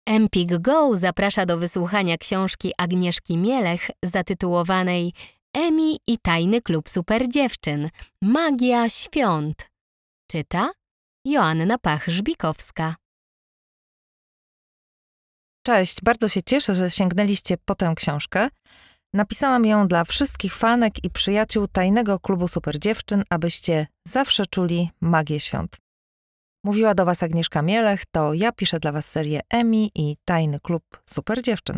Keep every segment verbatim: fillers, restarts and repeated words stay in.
Empik Go zaprasza do wysłuchania książki Agnieszki Mielech zatytułowanej Emi i tajny klub superdziewczyn. Magia świąt. Czyta Joanna Pach-Żbikowska. Cześć, bardzo się cieszę, że sięgnęliście po tę książkę. Napisałam ją dla wszystkich fanek i przyjaciół tajnego klubu superdziewczyn, abyście zawsze czuli magię świąt. Mówiła do was Agnieszka Mielech, to ja piszę dla was serię Emi i tajny klub superdziewczyn.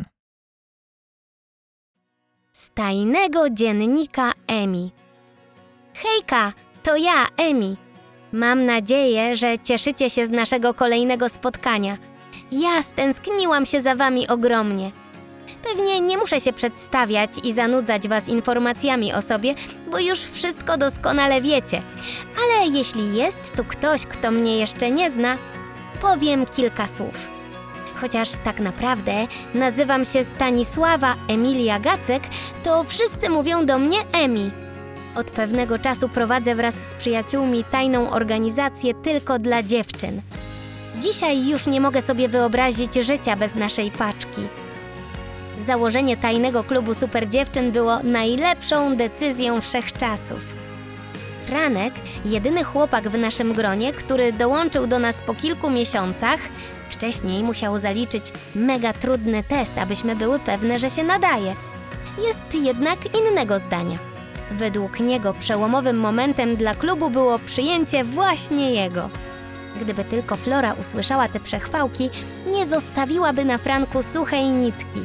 Z tajnego dziennika Emi. Hejka, to ja, Emi. Mam nadzieję, że cieszycie się z naszego kolejnego spotkania. Ja stęskniłam się za wami ogromnie. Pewnie nie muszę się przedstawiać i zanudzać was informacjami o sobie, bo już wszystko doskonale wiecie. Ale jeśli jest tu ktoś, kto mnie jeszcze nie zna, powiem kilka słów. Chociaż tak naprawdę nazywam się Stanisława Emilia Gacek, to wszyscy mówią do mnie Emi. Od pewnego czasu prowadzę wraz z przyjaciółmi tajną organizację tylko dla dziewczyn. Dzisiaj już nie mogę sobie wyobrazić życia bez naszej paczki. Założenie tajnego klubu superdziewczyn było najlepszą decyzją wszechczasów. Franek, jedyny chłopak w naszym gronie, który dołączył do nas po kilku miesiącach, wcześniej musiał zaliczyć mega trudny test, abyśmy były pewne, że się nadaje. Jest jednak innego zdania. Według niego przełomowym momentem dla klubu było przyjęcie właśnie jego. Gdyby tylko Flora usłyszała te przechwałki, nie zostawiłaby na Franku suchej nitki.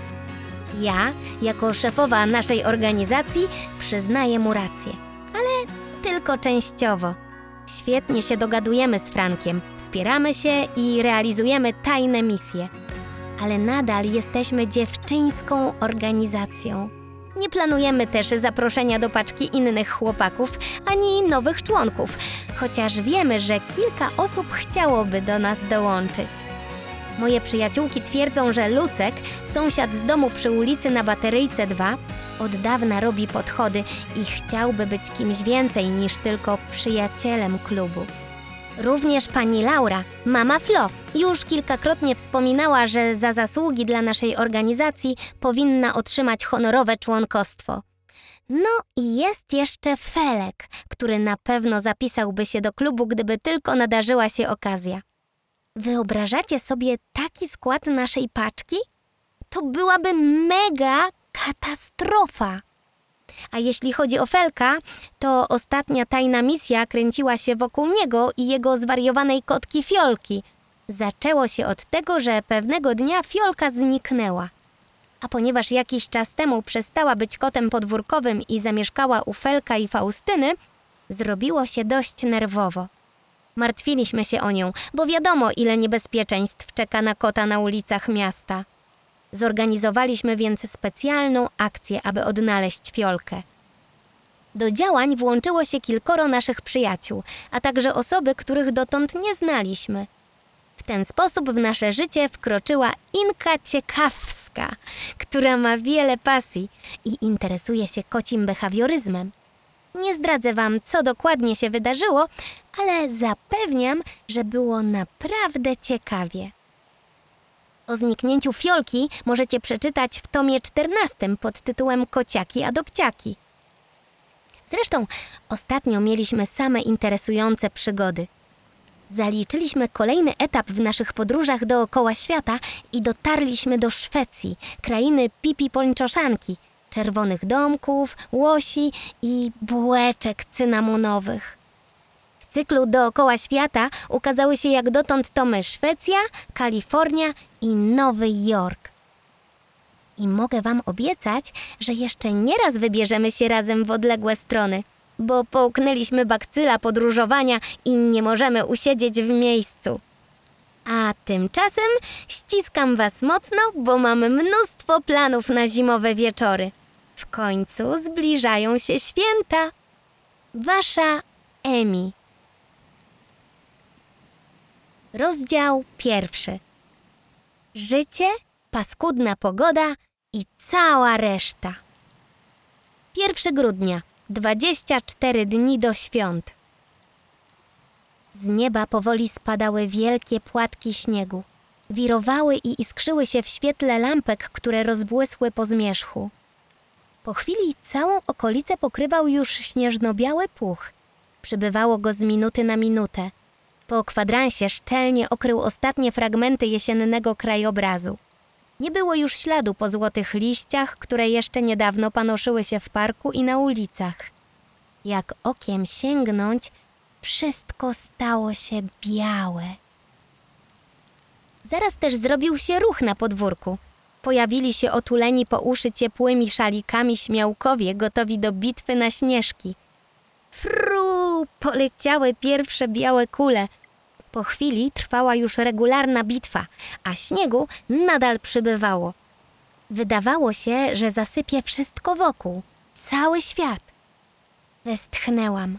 Ja, jako szefowa naszej organizacji, przyznaję mu rację, ale tylko częściowo. Świetnie się dogadujemy z Frankiem, wspieramy się i realizujemy tajne misje. Ale nadal jesteśmy dziewczyńską organizacją. Nie planujemy też zaproszenia do paczki innych chłopaków, ani nowych członków, chociaż wiemy, że kilka osób chciałoby do nas dołączyć. Moje przyjaciółki twierdzą, że Lucek, sąsiad z domu przy ulicy na Bateryjce dwa, od dawna robi podchody i chciałby być kimś więcej niż tylko przyjacielem klubu. Również pani Laura, mama Flo, już kilkakrotnie wspominała, że za zasługi dla naszej organizacji powinna otrzymać honorowe członkostwo. No i jest jeszcze Felek, który na pewno zapisałby się do klubu, gdyby tylko nadarzyła się okazja. Wyobrażacie sobie taki skład naszej paczki? To byłaby mega katastrofa. A jeśli chodzi o Felka, to ostatnia tajna misja kręciła się wokół niego i jego zwariowanej kotki Fiolki. Zaczęło się od tego, że pewnego dnia Fiolka zniknęła. A ponieważ jakiś czas temu przestała być kotem podwórkowym i zamieszkała u Felka i Faustyny, zrobiło się dość nerwowo. Martwiliśmy się o nią, bo wiadomo, ile niebezpieczeństw czeka na kota na ulicach miasta. Zorganizowaliśmy więc specjalną akcję, aby odnaleźć Fiolkę. Do działań włączyło się kilkoro naszych przyjaciół, a także osoby, których dotąd nie znaliśmy. W ten sposób w nasze życie wkroczyła Inka Ciekawska, która ma wiele pasji i interesuje się kocim behawioryzmem. Nie zdradzę wam, co dokładnie się wydarzyło, ale zapewniam, że było naprawdę ciekawie. O zniknięciu Fiolki możecie przeczytać w tomie czternastym pod tytułem Kociaki Adopciaki. Zresztą ostatnio mieliśmy same interesujące przygody. Zaliczyliśmy kolejny etap w naszych podróżach dookoła świata i dotarliśmy do Szwecji, krainy Pipi Pończoszanki, czerwonych domków, łosi i bułeczek cynamonowych. W cyklu dookoła świata ukazały się jak dotąd tomy Szwecja, Kalifornia i Nowy Jork. I mogę wam obiecać, że jeszcze nieraz wybierzemy się razem w odległe strony, bo połknęliśmy bakcyla podróżowania i nie możemy usiedzieć w miejscu. A tymczasem ściskam was mocno, bo mamy mnóstwo planów na zimowe wieczory. W końcu zbliżają się święta. Wasza Emi. Rozdział pierwszy. Życie, paskudna pogoda i cała reszta. pierwszego grudnia, dwadzieścia cztery dni do świąt. Z nieba powoli spadały wielkie płatki śniegu. Wirowały i iskrzyły się w świetle lampek, które rozbłysły po zmierzchu. Po chwili całą okolicę pokrywał już śnieżno-biały puch. Przybywało go z minuty na minutę. Po kwadransie szczelnie okrył ostatnie fragmenty jesiennego krajobrazu. Nie było już śladu po złotych liściach, które jeszcze niedawno panoszyły się w parku i na ulicach. Jak okiem sięgnąć, wszystko stało się białe. Zaraz też zrobił się ruch na podwórku. Pojawili się otuleni po uszy ciepłymi szalikami śmiałkowie, gotowi do bitwy na śnieżki. Fru! Poleciały pierwsze białe kule. Po chwili trwała już regularna bitwa, a śniegu nadal przybywało. Wydawało się, że zasypie wszystko wokół, cały świat. Westchnęłam.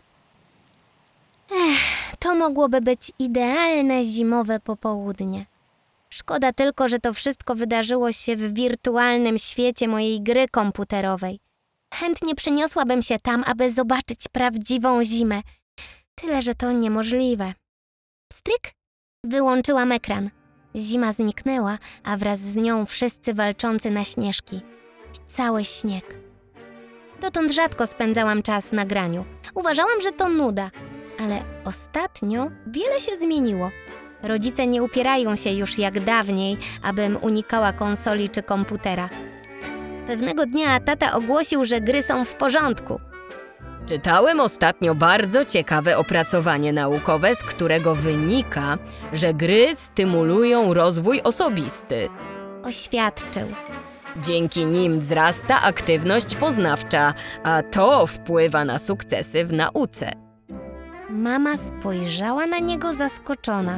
Ech, to mogłoby być idealne zimowe popołudnie. Szkoda tylko, że to wszystko wydarzyło się w wirtualnym świecie mojej gry komputerowej. Chętnie przeniosłabym się tam, aby zobaczyć prawdziwą zimę. Tyle, że to niemożliwe. Pstryk! Wyłączyłam ekran. Zima zniknęła, a wraz z nią wszyscy walczący na śnieżki. I cały śnieg. Dotąd rzadko spędzałam czas na graniu. Uważałam, że to nuda. Ale ostatnio wiele się zmieniło. Rodzice nie upierają się już jak dawniej, abym unikała konsoli czy komputera. Pewnego dnia tata ogłosił, że gry są w porządku. Czytałem ostatnio bardzo ciekawe opracowanie naukowe, z którego wynika, że gry stymulują rozwój osobisty. Oświadczył. Dzięki nim wzrasta aktywność poznawcza, a to wpływa na sukcesy w nauce. Mama spojrzała na niego zaskoczona.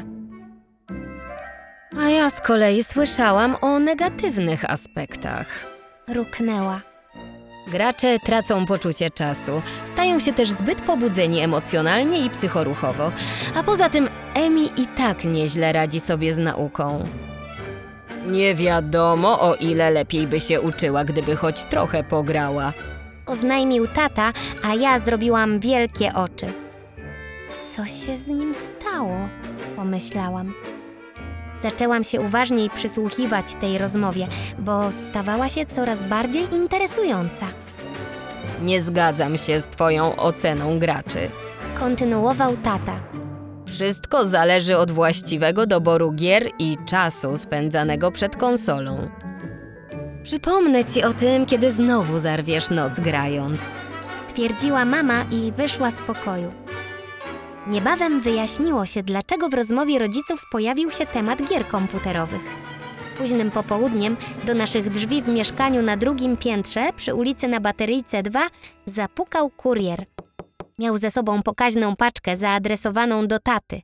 A ja z kolei słyszałam o negatywnych aspektach. Ruknęła. Gracze tracą poczucie czasu, stają się też zbyt pobudzeni emocjonalnie i psychoruchowo, a poza tym Emi i tak nieźle radzi sobie z nauką. Nie wiadomo, o ile lepiej by się uczyła, gdyby choć trochę pograła. Oznajmił tata, a ja zrobiłam wielkie oczy. Co się z nim stało? Pomyślałam. Zaczęłam się uważniej przysłuchiwać tej rozmowie, bo stawała się coraz bardziej interesująca. Nie zgadzam się z twoją oceną graczy. Kontynuował tata. Wszystko zależy od właściwego doboru gier i czasu spędzanego przed konsolą. Przypomnę ci o tym, kiedy znowu zarwiesz noc grając. Stwierdziła mama i wyszła z pokoju. Niebawem wyjaśniło się, dlaczego w rozmowie rodziców pojawił się temat gier komputerowych. Późnym popołudniem do naszych drzwi w mieszkaniu na drugim piętrze przy ulicy na Bateryjce dwa zapukał kurier. Miał ze sobą pokaźną paczkę zaadresowaną do taty.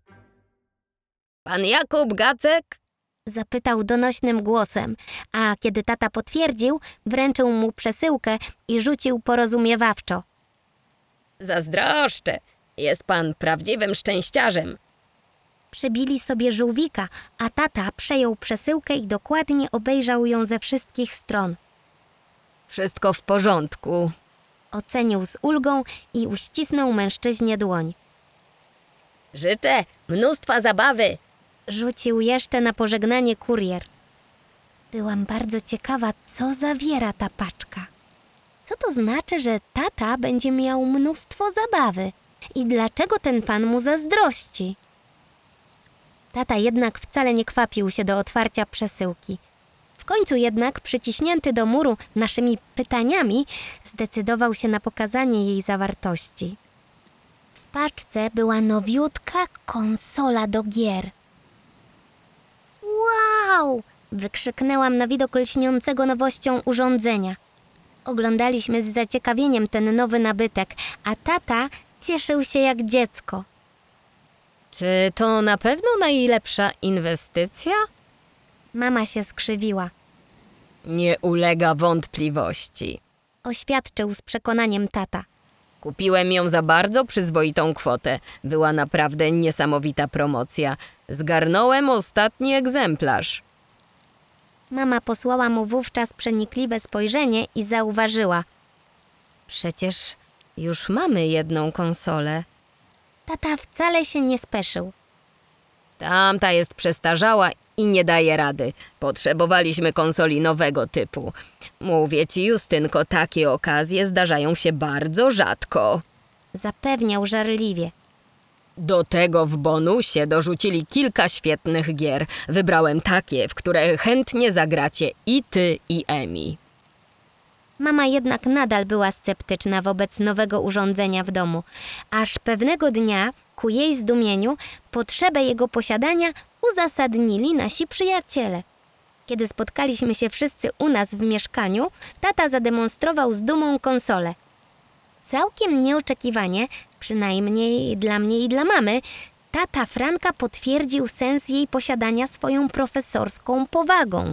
Pan Jakub Gacek? Zapytał donośnym głosem, a kiedy tata potwierdził, wręczył mu przesyłkę i rzucił porozumiewawczo. Zazdroszczę. Jest pan prawdziwym szczęściarzem. Przybili sobie żółwika, a tata przejął przesyłkę i dokładnie obejrzał ją ze wszystkich stron. Wszystko w porządku. Ocenił z ulgą i uścisnął mężczyźnie dłoń. Życzę mnóstwa zabawy. Rzucił jeszcze na pożegnanie kurier. Byłam bardzo ciekawa, co zawiera ta paczka. Co to znaczy, że tata będzie miał mnóstwo zabawy? I dlaczego ten pan mu zazdrości? Tata jednak wcale nie kwapił się do otwarcia przesyłki. W końcu jednak, przyciśnięty do muru naszymi pytaniami, zdecydował się na pokazanie jej zawartości. W paczce była nowiutka konsola do gier. Wow! Wykrzyknęłam na widok lśniącego nowością urządzenia. Oglądaliśmy z zaciekawieniem ten nowy nabytek, a tata cieszył się jak dziecko. Czy to na pewno najlepsza inwestycja? Mama się skrzywiła. Nie ulega wątpliwości. Oświadczył z przekonaniem tata. Kupiłem ją za bardzo przyzwoitą kwotę. Była naprawdę niesamowita promocja. Zgarnąłem ostatni egzemplarz. Mama posłała mu wówczas przenikliwe spojrzenie i zauważyła. Przecież już mamy jedną konsolę. Tata wcale się nie speszył. Tamta jest przestarzała i nie daje rady. Potrzebowaliśmy konsoli nowego typu. Mówię ci, Justynko, takie okazje zdarzają się bardzo rzadko. Zapewniał żarliwie. Do tego w bonusie dorzucili kilka świetnych gier. Wybrałem takie, w które chętnie zagracie i ty, i Emi. Mama jednak nadal była sceptyczna wobec nowego urządzenia w domu, aż pewnego dnia, ku jej zdumieniu, potrzebę jego posiadania uzasadnili nasi przyjaciele. Kiedy spotkaliśmy się wszyscy u nas w mieszkaniu, tata zademonstrował z dumą konsolę. Całkiem nieoczekiwanie, przynajmniej dla mnie i dla mamy, tata Franka potwierdził sens jej posiadania swoją profesorską powagą.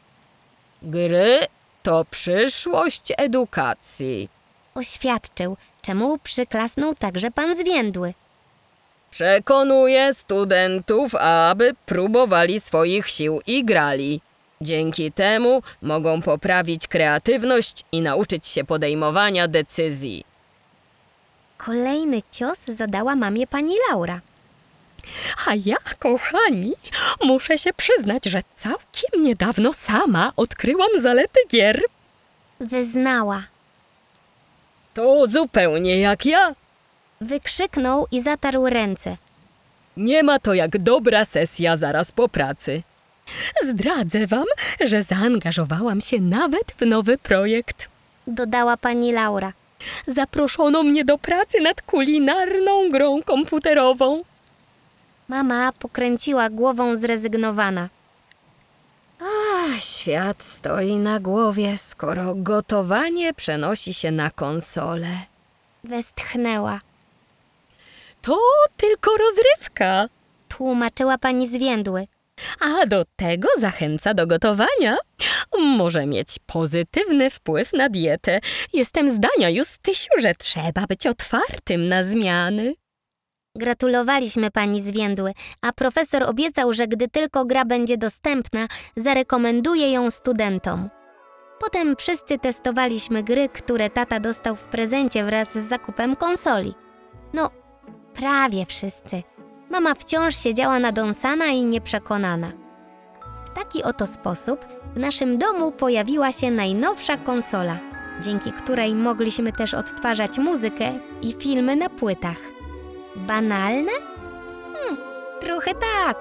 Gry to przyszłość edukacji. Oświadczył, czemu przyklasnął także pan Zwiędły. Przekonuję studentów, aby próbowali swoich sił i grali. Dzięki temu mogą poprawić kreatywność i nauczyć się podejmowania decyzji. Kolejny cios zadała mamie pani Laura. A ja, kochani, muszę się przyznać, że całkiem niedawno sama odkryłam zalety gier. Wyznała. To zupełnie jak ja. Wykrzyknął i zatarł ręce. Nie ma to jak dobra sesja zaraz po pracy. Zdradzę wam, że zaangażowałam się nawet w nowy projekt. Dodała pani Laura. Zaproszono mnie do pracy nad kulinarną grą komputerową. Mama pokręciła głową zrezygnowana. Ach, świat stoi na głowie, skoro gotowanie przenosi się na konsolę. Westchnęła. To tylko rozrywka. Tłumaczyła pani Zwiędły. A do tego zachęca do gotowania. Może mieć pozytywny wpływ na dietę. Jestem zdania, Justysiu, że trzeba być otwartym na zmiany. Gratulowaliśmy pani Zwiędły, a profesor obiecał, że gdy tylko gra będzie dostępna, zarekomenduje ją studentom. Potem wszyscy testowaliśmy gry, które tata dostał w prezencie wraz z zakupem konsoli. No, prawie wszyscy. Mama wciąż siedziała nadąsana i nieprzekonana. W taki oto sposób w naszym domu pojawiła się najnowsza konsola, dzięki której mogliśmy też odtwarzać muzykę i filmy na płytach. Banalne? Hmm, trochę tak.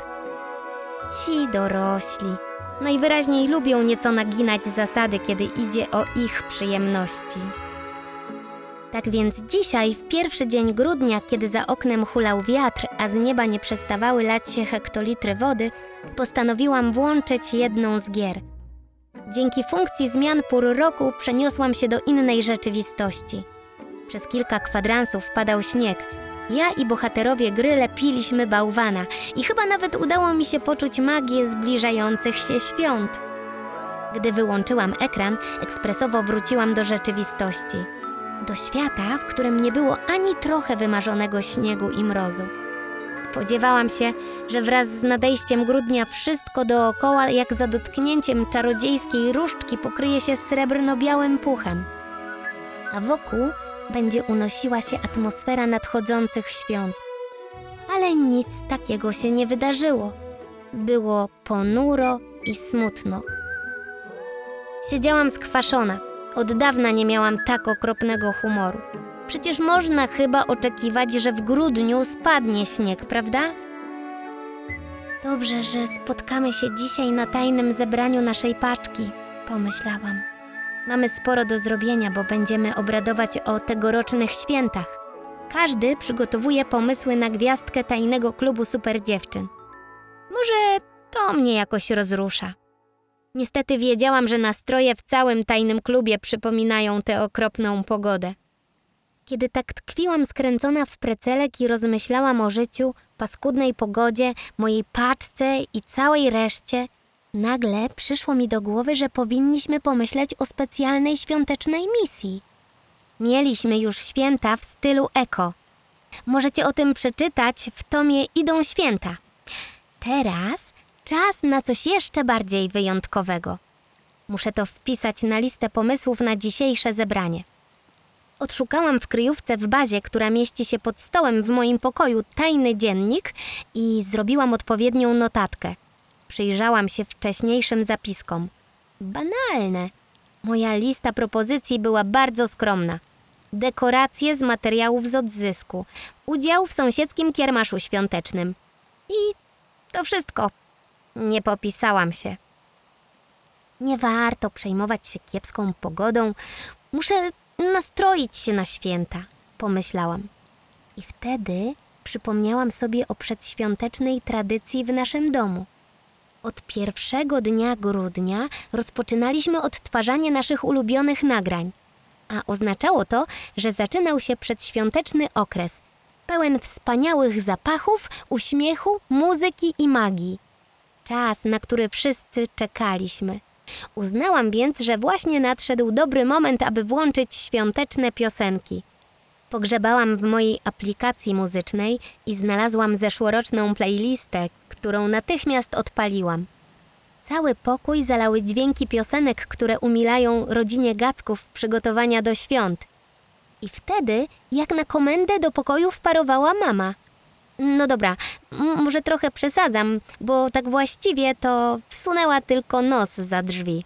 Ci dorośli najwyraźniej lubią nieco naginać zasady, kiedy idzie o ich przyjemności. Tak więc dzisiaj, w pierwszy dzień grudnia, kiedy za oknem hulał wiatr, a z nieba nie przestawały lać się hektolitry wody, postanowiłam włączyć jedną z gier. Dzięki funkcji zmian pór roku przeniosłam się do innej rzeczywistości. Przez kilka kwadransów padał śnieg. Ja i bohaterowie gry lepiliśmy bałwana i chyba nawet udało mi się poczuć magię zbliżających się świąt. Gdy wyłączyłam ekran, ekspresowo wróciłam do rzeczywistości. Do świata, w którym nie było ani trochę wymarzonego śniegu i mrozu. Spodziewałam się, że wraz z nadejściem grudnia wszystko dookoła jak za dotknięciem czarodziejskiej różdżki pokryje się srebrno-białym puchem. A wokół będzie unosiła się atmosfera nadchodzących świąt. Ale nic takiego się nie wydarzyło. Było ponuro i smutno. Siedziałam skwaszona. Od dawna nie miałam tak okropnego humoru. Przecież można chyba oczekiwać, że w grudniu spadnie śnieg, prawda? Dobrze, że spotkamy się dzisiaj na tajnym zebraniu naszej paczki, pomyślałam. Mamy sporo do zrobienia, bo będziemy obradować o tegorocznych świętach. Każdy przygotowuje pomysły na gwiazdkę tajnego klubu super dziewczyn. Może to mnie jakoś rozrusza. Niestety wiedziałam, że nastroje w całym tajnym klubie przypominają tę okropną pogodę. Kiedy tak tkwiłam skręcona w precelek i rozmyślałam o życiu, paskudnej pogodzie, mojej paczce i całej reszcie, nagle przyszło mi do głowy, że powinniśmy pomyśleć o specjalnej świątecznej misji. Mieliśmy już święta w stylu eko. Możecie o tym przeczytać w tomie Idą święta. Teraz czas na coś jeszcze bardziej wyjątkowego. Muszę to wpisać na listę pomysłów na dzisiejsze zebranie. Odszukałam w kryjówce w bazie, która mieści się pod stołem w moim pokoju, tajny dziennik i zrobiłam odpowiednią notatkę. Przyjrzałam się wcześniejszym zapiskom. Banalne. Moja lista propozycji była bardzo skromna. Dekoracje z materiałów z odzysku, udział w sąsiedzkim kiermaszu świątecznym. I to wszystko. Nie popisałam się. Nie warto przejmować się kiepską pogodą. Muszę nastroić się na święta, pomyślałam. I wtedy przypomniałam sobie o przedświątecznej tradycji w naszym domu. Od pierwszego dnia grudnia rozpoczynaliśmy odtwarzanie naszych ulubionych nagrań, a oznaczało to, że zaczynał się przedświąteczny okres, pełen wspaniałych zapachów, uśmiechu, muzyki i magii. Czas, na który wszyscy czekaliśmy. Uznałam więc, że właśnie nadszedł dobry moment, aby włączyć świąteczne piosenki. Pogrzebałam w mojej aplikacji muzycznej i znalazłam zeszłoroczną playlistę, którą natychmiast odpaliłam. Cały pokój zalały dźwięki piosenek, które umilają rodzinie Gacków przygotowania do świąt. I wtedy, jak na komendę, do pokoju wparowała mama. No dobra, m- może trochę przesadzam, bo tak właściwie to wsunęła tylko nos za drzwi.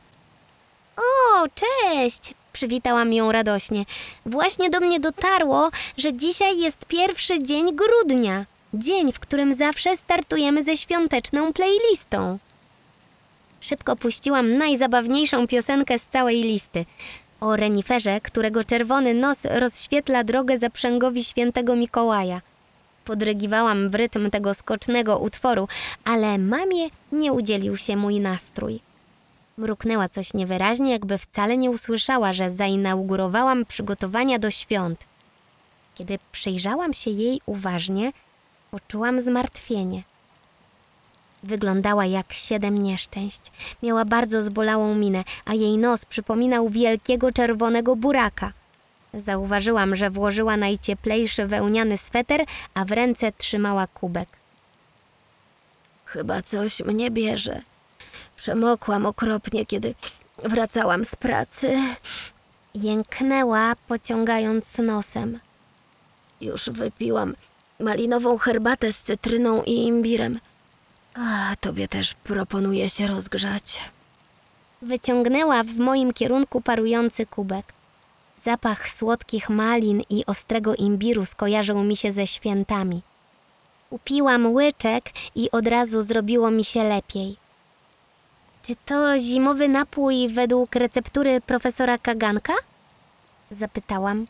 O, cześć! Przywitałam ją radośnie. Właśnie do mnie dotarło, że dzisiaj jest pierwszy dzień grudnia. Dzień, w którym zawsze startujemy ze świąteczną playlistą. Szybko puściłam najzabawniejszą piosenkę z całej listy. O reniferze, którego czerwony nos rozświetla drogę zaprzęgowi świętego Mikołaja. Podrygiwałam w rytm tego skocznego utworu, ale mamie nie udzielił się mój nastrój. Mruknęła coś niewyraźnie, jakby wcale nie usłyszała, że zainaugurowałam przygotowania do świąt. Kiedy przyjrzałam się jej uważnie, poczułam zmartwienie. Wyglądała jak siedem nieszczęść. Miała bardzo zbolałą minę, a jej nos przypominał wielkiego czerwonego buraka. Zauważyłam, że włożyła najcieplejszy wełniany sweter, a w ręce trzymała kubek. Chyba coś mnie bierze. Przemokłam okropnie, kiedy wracałam z pracy. Jęknęła, pociągając nosem. Już wypiłam malinową herbatę z cytryną i imbirem. A tobie też proponuję się rozgrzać. Wyciągnęła w moim kierunku parujący kubek. Zapach słodkich malin i ostrego imbiru skojarzył mi się ze świętami. Upiłam łyczek i od razu zrobiło mi się lepiej. Czy to zimowy napój według receptury profesora Kaganka? Zapytałam.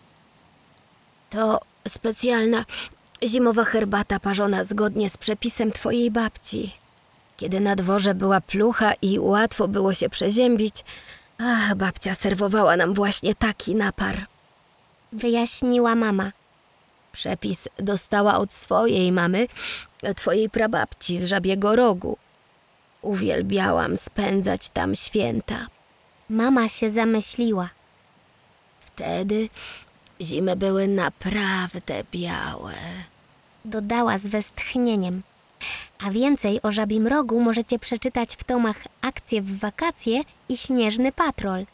To specjalna zimowa herbata parzona zgodnie z przepisem twojej babci. Kiedy na dworze była plucha i łatwo było się przeziębić, ach, babcia serwowała nam właśnie taki napar. Wyjaśniła mama. Przepis dostała od swojej mamy, twojej prababci z Żabiego Rogu. Uwielbiałam spędzać tam święta. Mama się zamyśliła. Wtedy zimy były naprawdę białe. Dodała z westchnieniem. A więcej o Żabim Rogu możecie przeczytać w tomach Akcje w wakacje i Śnieżny Patrol.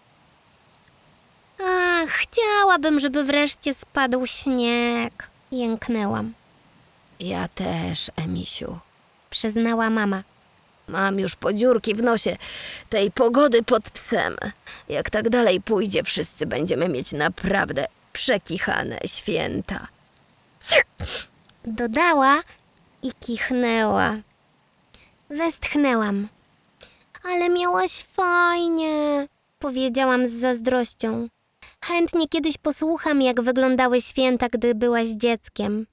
Ach, chciałabym, żeby wreszcie spadł śnieg. Jęknęłam. Ja też, Emisiu, przyznała mama. Mam już podziurki w nosie tej pogody pod psem. Jak tak dalej pójdzie, wszyscy będziemy mieć naprawdę przekichane święta. Dodała i kichnęła. Westchnęłam. Ale miałaś fajnie, powiedziałam z zazdrością. Chętnie kiedyś posłucham, jak wyglądały święta, gdy byłaś dzieckiem.